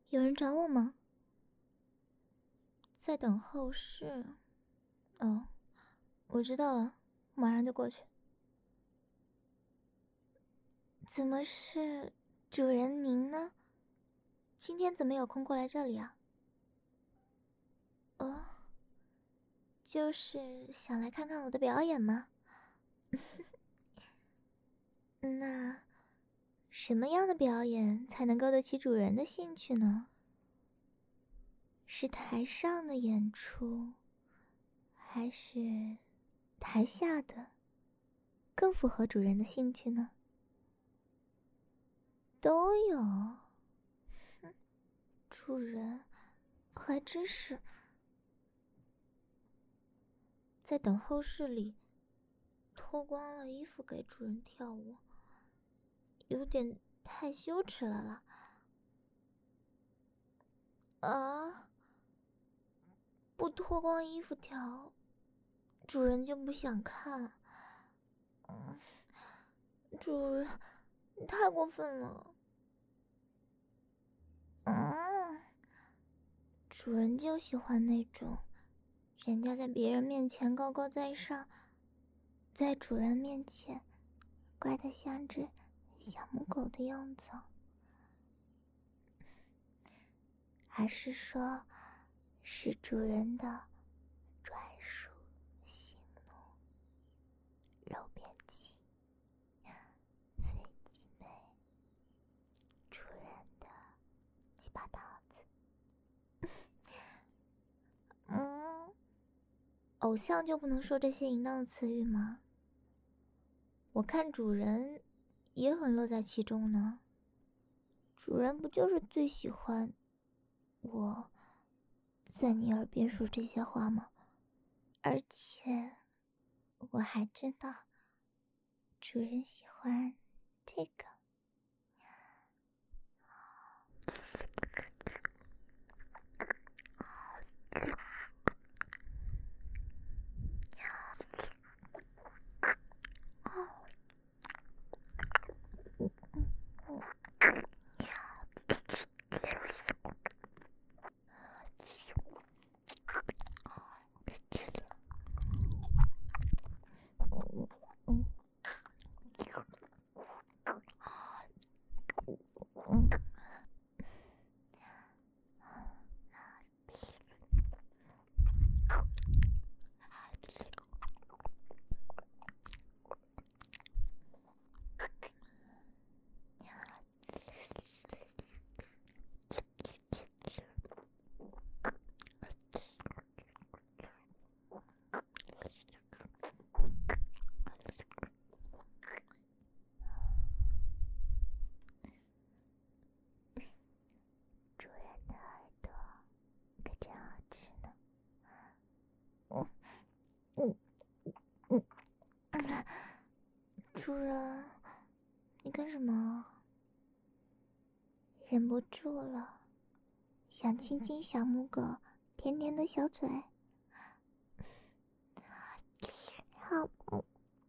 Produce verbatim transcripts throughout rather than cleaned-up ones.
有人找我吗？在等候室。哦，我知道了，马上就过去。怎么是主人您呢？今天怎么有空过来这里啊？哦，就是想来看看我的表演吗？那什么样的表演才能勾得起主人的兴趣呢？是台上的演出，还是台下的，更符合主人的兴趣呢？都有。哼，主人还真是。在等候室里脱光了衣服给主人跳舞，有点太羞耻了啦。啊，不脱光衣服跳，主人就不想看。嗯，主人太过分了。嗯，主人就喜欢那种人家在别人面前高高在上，在主人面前乖得像只小母狗的样子。还是说是主人的专属喜怒肉便器，飞机杯，主人的鸡巴刀子。嗯，偶像就不能说这些淫荡的词语吗？我看主人也很乐在其中呢。主人不就是最喜欢我在你耳边说这些话吗？而且我还知道主人喜欢这个。主人的耳朵可真好吃呢。嗯嗯嗯嗯，主人，你干什么？忍不住了，想亲亲小母狗甜甜的小嘴。好，嗯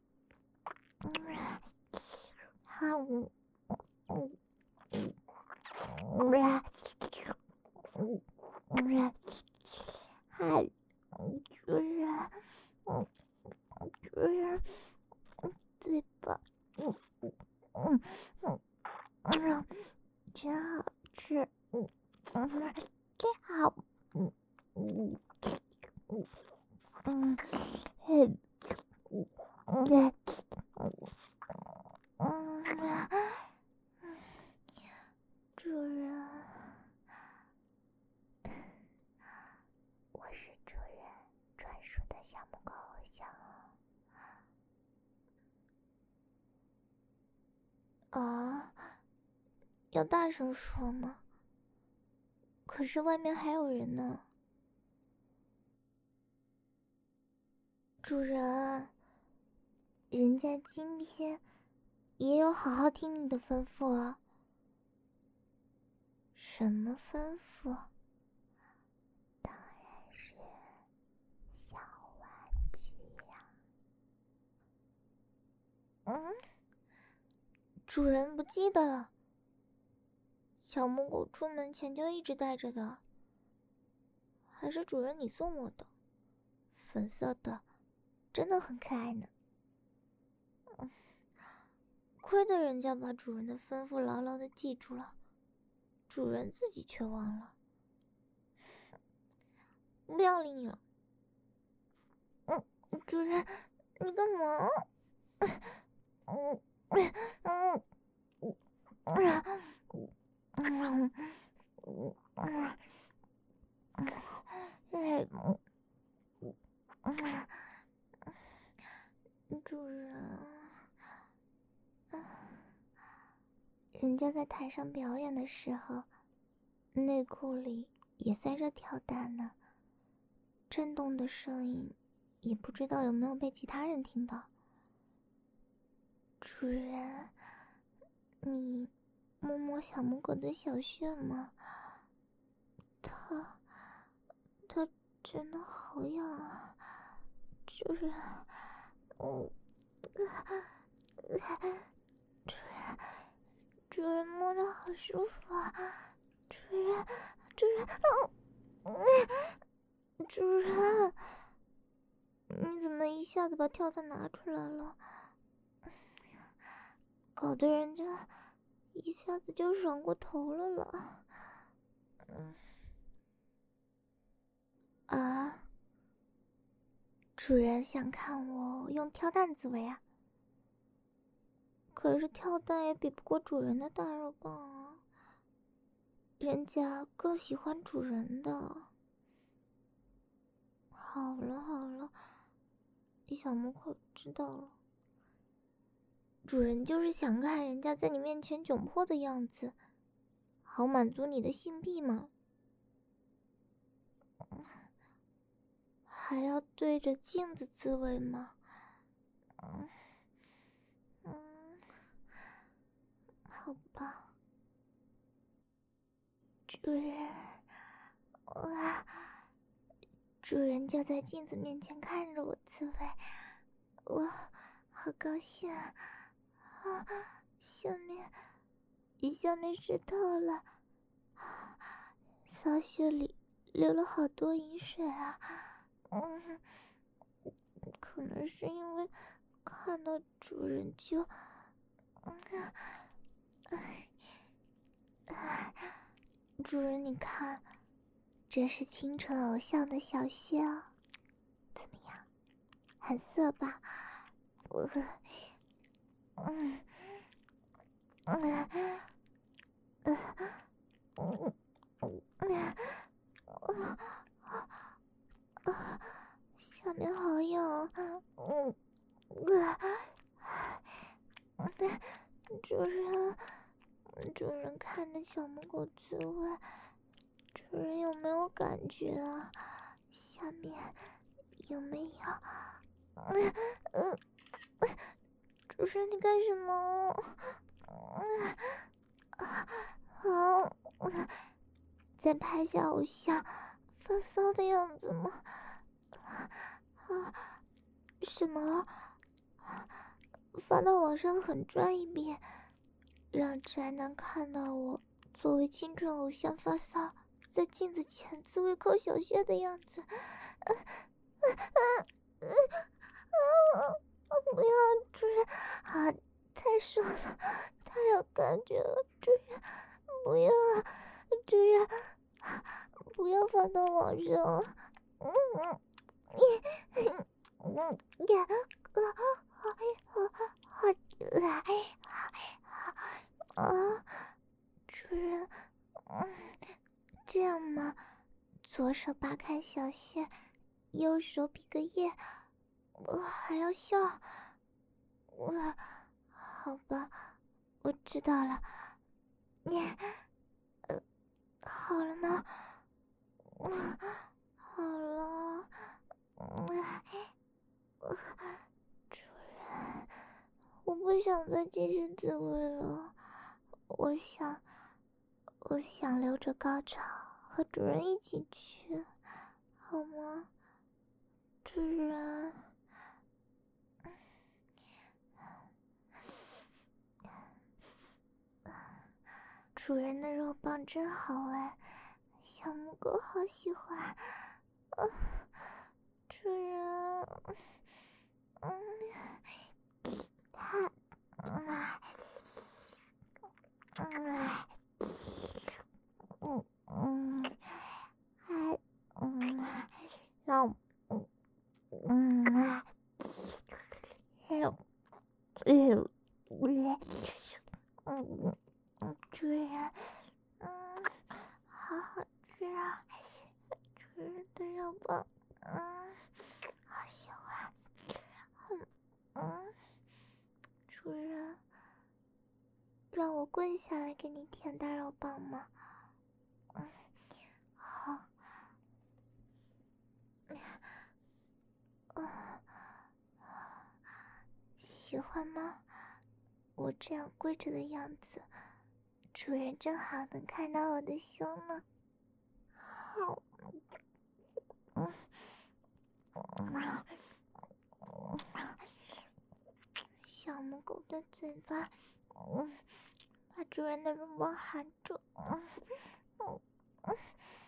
好，嗯嗯嗯嗯嗯，嗨，主人，嗯，主人，嘴巴，嗯嗯嗯嗯，真好吃，嗯嗯，真好，嗯嗯嗯嗯嗯嗯嗯，主人，我是主人专属的小母狗偶像哦。啊，要大声说吗？可是外面还有人呢。主人，人家今天也有好好听你的吩咐啊。什么吩咐？当然是小玩具呀。嗯，主人不记得了。 小母狗出门前就一直带着的，还是主人你送我的，粉色的，真的很可爱呢。嗯，亏得人家把主人的吩咐牢牢的记住了，主人自己却忘了。不要理你了。嗯，主人，你干嘛？嗯嗯嗯嗯嗯嗯嗯。主人，人家在台上表演的时候，内裤里也塞着跳蛋呢，震动的声音也不知道有没有被其他人听到。主人，你摸摸小母狗的小穴吗？它，它真的好痒啊，主人。嗯，主人，主人摸得好舒服啊，主人，主人，嗯，主人，你怎么一下子把跳蛋拿出来了？搞得人家一下子就爽过头了了。嗯，啊，主人想看我用跳蛋自慰啊？可是跳蛋也比不过主人的大肉棒啊，人家更喜欢主人的。好了好了，小母狗知道了。主人就是想看人家在你面前窘迫的样子，好满足你的性癖嘛。还要对着镜子自慰吗？嗯嗯，好吧。主人，哇，主人就在镜子面前看着我自慰，我好高兴啊！啊，下面，下面湿透了，骚穴里流了好多饮水啊！嗯，可能是因为看到主人就，嗯，哎，哎，主人你看，这是清纯偶像的小穴哦，怎么样，很色吧？我，嗯，嗯，嗯，嗯，嗯，啊，下面好痒，嗯，呃，主人，主人看着小母狗自慰，主人有没有感觉啊？下面有没有？嗯嗯，主人你干什么？嗯啊，好，在拍下偶像发骚的样子吗？啊，什么？发到网上很赚一笔，让宅男看到我作为青春偶像发骚，在镜子前自慰抠小穴的样子。啊啊啊啊啊！不要，主人啊，太爽了，太有感觉了，主人，不要啊，主人，不要发到网上。嗯嗯，你，嗯呀，啊啊啊啊啊！主人，嗯，这样吗？左手扒开小穴，右手比个耶，我还要笑。我，好吧，我知道了。你，呃，好了吗？嗯，好了。嗯，主人，我不想再继续自慰了。我想，我想留着高潮和主人一起去，好吗？主人。 主人的肉棒真好哎，小母狗好喜欢。啊，主人，嗯，它，嗯，嗯嗯，还，嗯，让，嗯嗯，还有，嗯嗯嗯嗯，主人，嗯，好好吃啊，主人的肉棒，嗯，好喜欢，嗯嗯，主人，让我跪下来给你舔大肉棒吗？嗯，好，嗯，喜欢吗？我这样跪着的样子，主人正好能看到我的胸呢。好，嗯嗯，小母狗的嘴巴，嗯，把主人的肉棒含住，嗯嗯嗯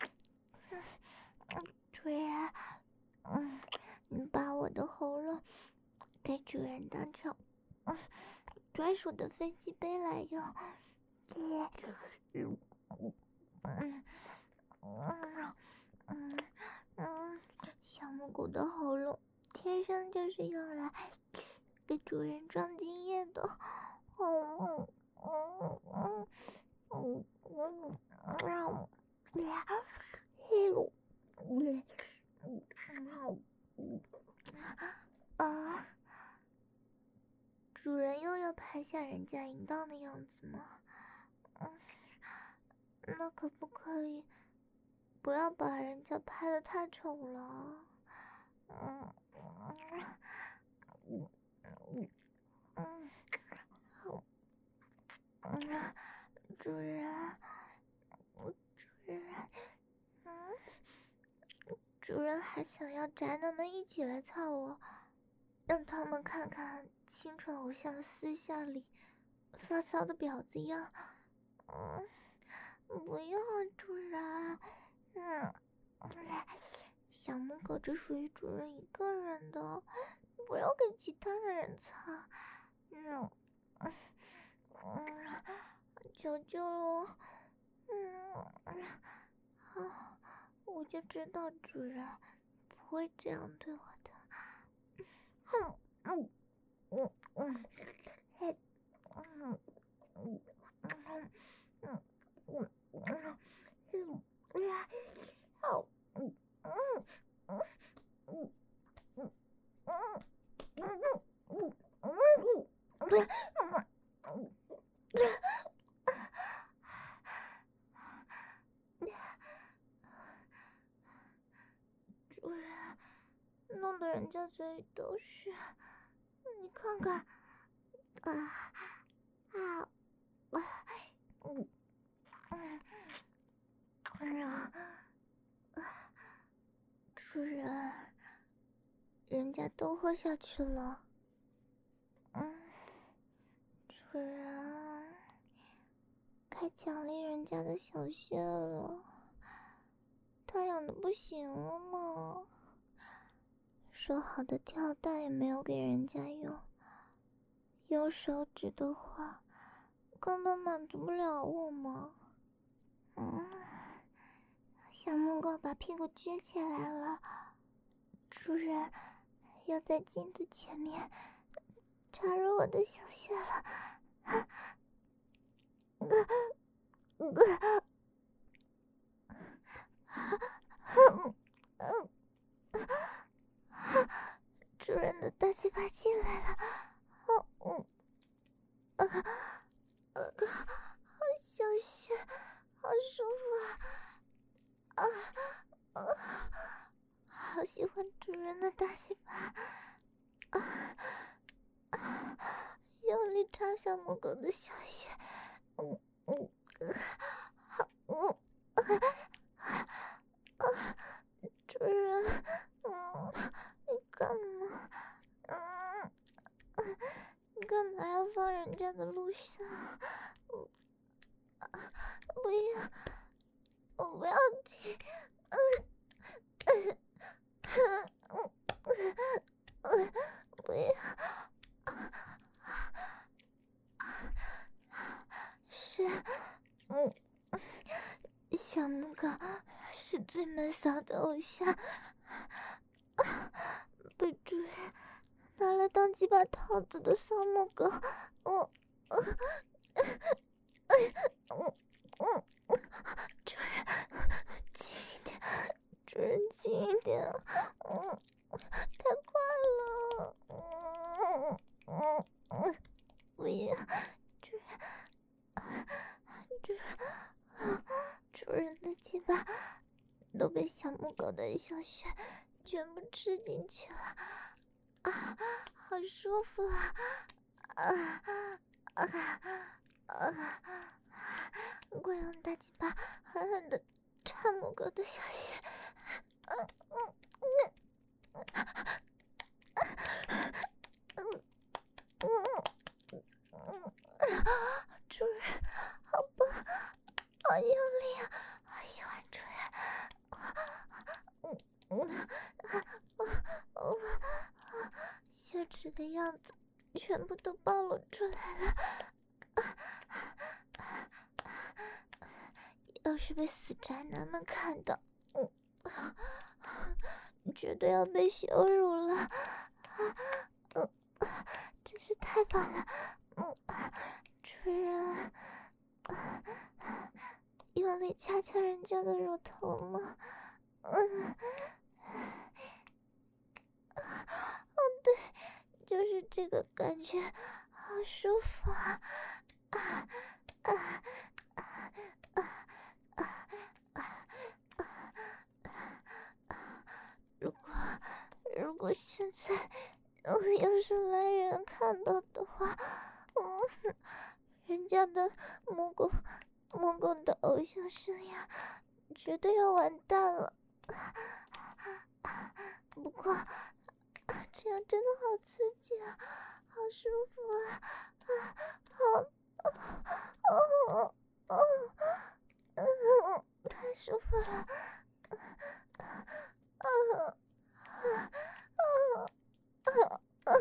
嗯，主人，嗯，你把我的喉咙给主人当成嗯专属的飞机杯来用。嗯嗯嗯嗯嗯嗯，小母狗的喉咙天生就是用来给主人装精液的。嗯嗯嗯嗯嗯嗯嗯啊！主人又要拍下人家淫荡的样子吗？嗯，那可不可以不要把人家拍得太丑了？嗯嗯嗯嗯嗯，主人，主人，嗯，主人还想要宅男们一起来操我，让他们看看清纯偶像私下里发骚的婊子样。嗯，不要，主人。嗯，小母狗只属于主人一个人的，不要给其他的人擦。嗯嗯嗯，求求了。嗯，好，我就知道主人不会这样对我的。哼，嗯嗯嗯，嘿，嗯嗯嗯嗯嗯嗯嗯，好，嗯嗯嗯嗯嗯嗯嗯嗯嗯嗯。主人，弄得人家嘴里都是，你看看，啊啊啊，嗯嗯嗯，主人，人家都喝下去了。嗯，主人，该奖励人家的小穴了，他痒的不行了吗？说好的吊带也没有给人家用，用手指的话，根本满足不了我吗？嗯，小母狗把屁股撅起来了，主人要在镜子前面插入我的小穴了。啊啊主人的大鸡巴进来了，哦嗯啊啊，好小穴，好舒服啊！啊啊，好喜欢主人的大鸡巴啊啊！用力插小母狗的小穴，嗯嗯好嗯啊啊！主人，嗯，你干嘛？嗯，你干嘛要放人家的录像？ 不要，我不要听。不要。是，嗯，小木狗是最闷骚的偶像，被主人拿来当几把套子的小木狗，我，主人轻一点，主人轻一点，嗯，太快了，嗯嗯嗯，不要，主人，主人，主人的鸡巴都被小母狗的小穴全部吃进去了，啊，好舒服啊！啊啊啊！快用大鸡巴狠狠地插母狗的小穴！嗯嗯嗯嗯嗯嗯，主人，好棒，好用力啊！好喜欢主人。嗯嗯，羞耻的样子全部都暴露出来了。要是被死宅男们看到，嗯，绝对要被羞辱了。嗯，真是太棒了。嗯，主人，用力掐掐人家的乳头吗？嗯，哦对，就是这个感觉，好舒服啊！啊啊啊啊啊啊！如果如果现在呃要是来人看到的话，嗯，人家的母狗母狗的偶像生涯绝对要完蛋了。不过这样真的好刺激啊，好舒服啊，啊，好，哦哦哦，太舒服了，啊啊啊啊啊！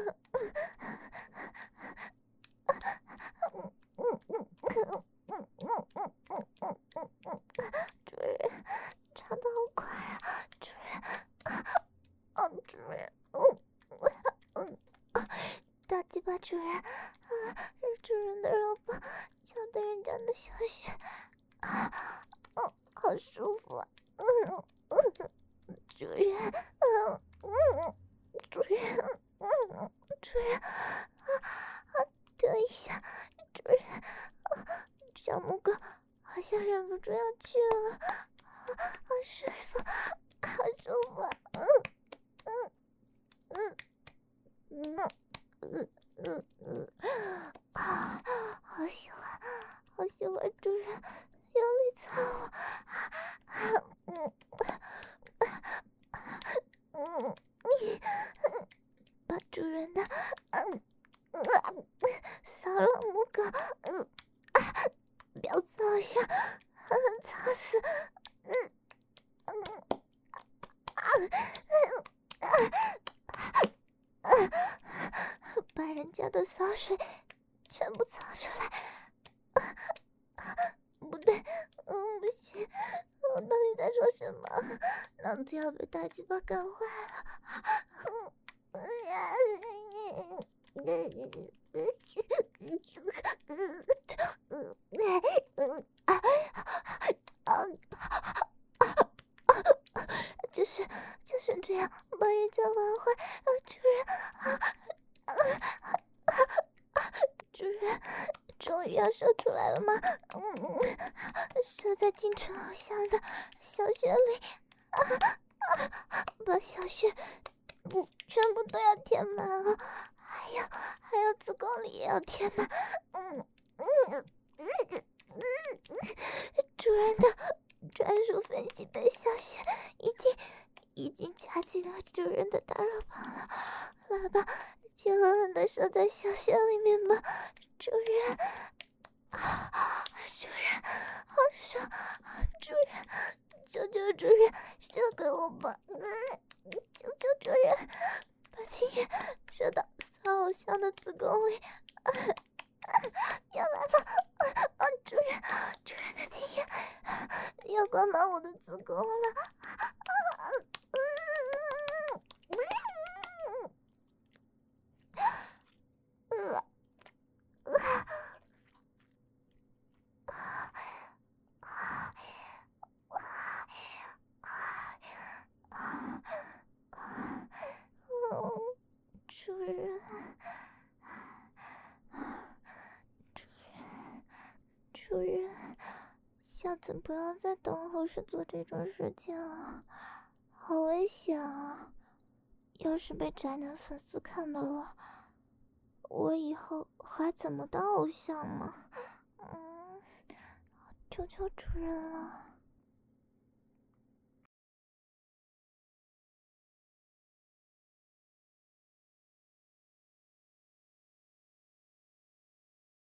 主人，插得好快啊，主人，啊，主人，嗯嗯，大鸡巴主人，啊，主人的肉棒敲得人家的小穴，啊，嗯，好舒服啊，嗯嗯，主人，嗯嗯，主人，嗯，主人，啊啊，等一下，主人，啊，小母狗好像忍不住要去了，好舒服，好舒服，嗯嗯嗯嗯嗯嗯嗯，啊，好喜欢，好喜欢主人用力操我，嗯嗯，把主人的嗯嗯骚扰母狗，嗯，婊子好像狠狠操死，嗯嗯啊啊，把人家的骚水全部操出来，不对，嗯，不行，我到底在说什么？脑子要被大鸡巴干坏了。嗯呀，嗯就是就是这样把人家玩坏，主人，主人。终于要射出来了吗？嗯，射在金纯偶像的小穴里，啊啊！把小穴不全部都要填满了，还有还有子宫里也要填满。嗯嗯嗯嗯嗯，主人的专属分析的小穴已经已经夹进了主人的大肉棒了，来吧，就狠狠的射在小穴里面吧。主人，啊，主人， 射！主人，求求主人，射给我吧！嗯，求求主人，把精液射到小偶像的子宫里。啊啊、要来了！啊啊！主人，主人的精液要灌满我的子宫了！啊啊！嗯嗯嗯呃呃。主人，主人，主人，下次不要在等候室做这种事情了，好危险啊！要是被宅男粉丝看到了，我以后还怎么当偶像嘛？嗯，求求主人了。